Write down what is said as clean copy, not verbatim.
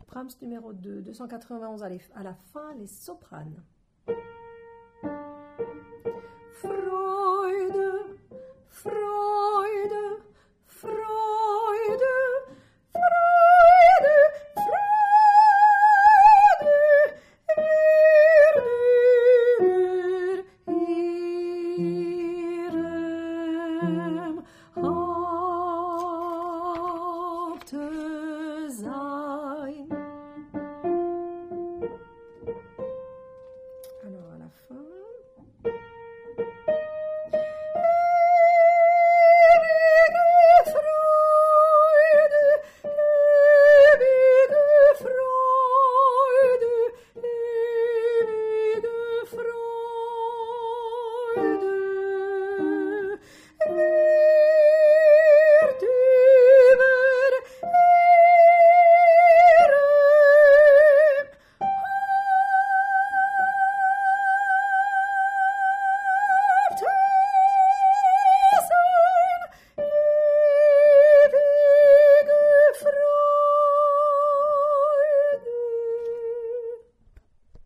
Brahms numéro 2, 291 à la fin, les sopranes. Freude, Freude, Freude, Freude, Freude, Haupt sein.